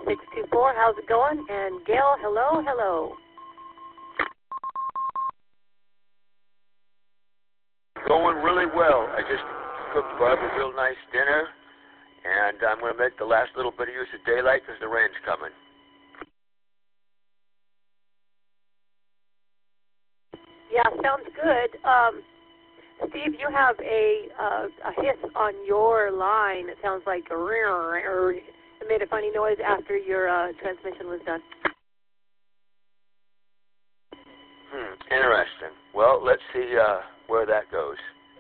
624. How's it going? And Gail, hello, hello. Going really well. I just cooked Barb a real nice dinner, and I'm going to make the last little bit of use of daylight because the rain's coming. Yeah, sounds good. Steve, you have a hiss on your line. It sounds like a or it made a funny noise after your transmission was done. Interesting. Well, let's see where that goes.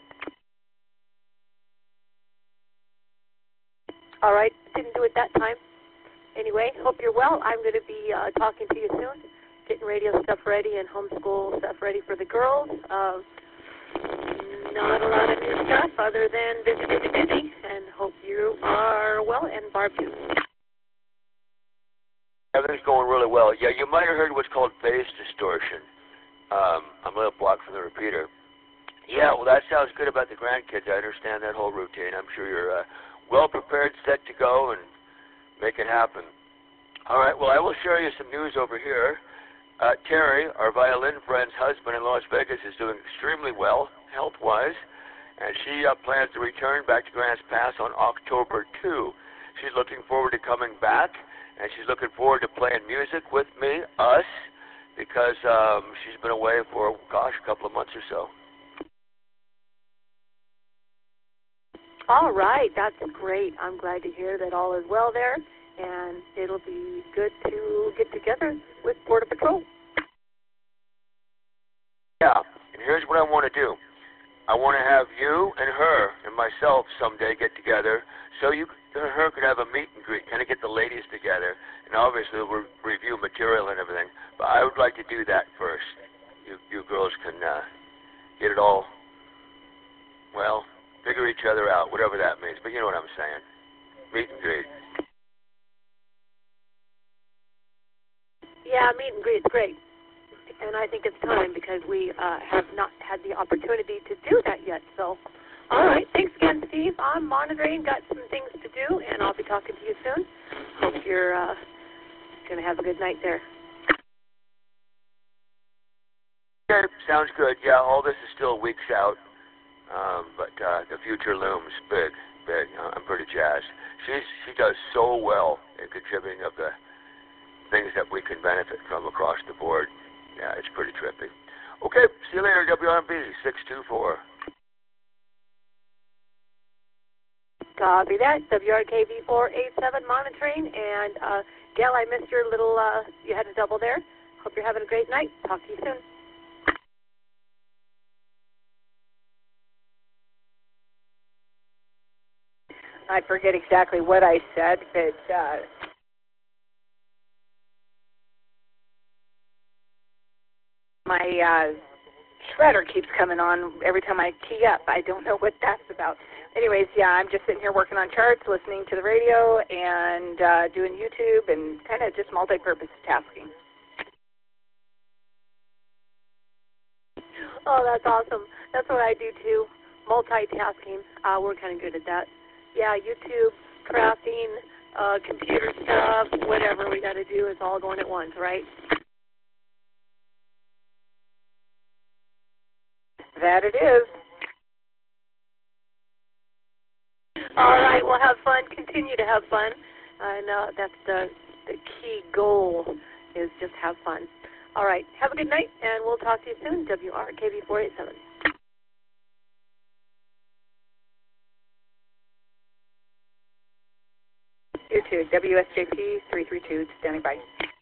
All right, didn't do it that time. Anyway, hope you're well. I'm going to be talking to you soon, getting radio stuff ready and homeschool stuff ready for the girls. Not a lot of new stuff other than busy, and hope you are well, and Barb too. Everything's going really well. Yeah, you might have heard what's called phase distortion. I'm a little blocked from the repeater. Yeah, well, that sounds good about the grandkids. I understand that whole routine. I'm sure you're well prepared, set to go, and make it happen. All right, well, I will share you some news over here. Terry, our violin friend's husband in Las Vegas, is doing extremely well, health-wise, and she plans to return back to Grants Pass on October 2. She's looking forward to coming back, and she's looking forward to playing music with me, us, because she's been away for, gosh, a couple of months or so. All right, that's great. I'm glad to hear that all is well there, and it'll be good to get together with Border Patrol. Yeah, and here's what I want to do. I want to have you and her and myself someday get together so you and her could have a meet and greet, kind of get the ladies together, and obviously we'll review material and everything. But I would like to do that first. You girls can get it all, well, figure each other out, whatever that means. But you know what I'm saying. Meet and greet. Yeah, meet and greet's great. And I think it's time because we have not had the opportunity to do that yet. So, all right. Thanks again, Steve. I'm monitoring, got some things to do, and I'll be talking to you soon. Hope you're going to have a good night there. Okay, sounds good. Yeah, all this is still weeks out, but the future looms big, big. I'm pretty jazzed. She does so well in contributing of the things that we can benefit from across the board. Yeah, it's pretty trippy. Okay, see you later, WRMB 624. Copy that. WRKV 487 monitoring. And, Gail, I missed your little, you had a double there. Hope you're having a great night. Talk to you soon. I forget exactly what I said, but my shredder keeps coming on every time I key up. I don't know what that's about. Anyways, yeah, I'm just sitting here working on charts, listening to the radio, and doing YouTube, and kind of just multi-purpose tasking. Oh, that's awesome. That's what I do, too. Multitasking. We're kind of good at that. Yeah, YouTube, crafting, computer stuff, whatever we got to do, it's all going at once, right? That it is. All right, well, have fun. Continue to have fun. I know that's the key goal is just have fun. All right, have a good night, and we'll talk to you soon. WRKV 487. You too. WSJP 332, standing by.